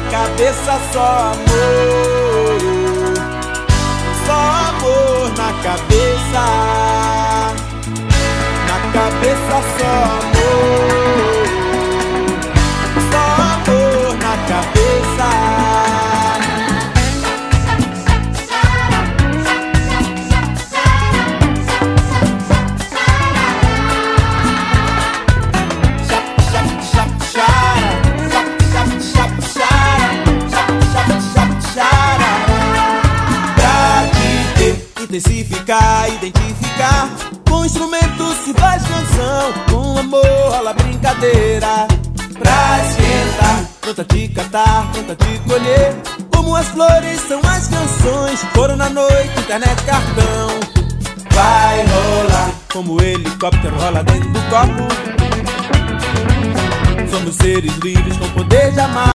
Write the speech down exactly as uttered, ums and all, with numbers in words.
cabeça só amor, só amor na cabeça, na cabeça só amor, só amor na cabeça. Intensificar, identificar, com instrumento se faz canção, com amor rola brincadeira. Pra esquentar, pronta te catar, pronta te colher, como as flores são as canções, foram na noite, internet, cartão. Vai rolar, como o helicóptero rola dentro do copo. Somos seres livres com poder de amar.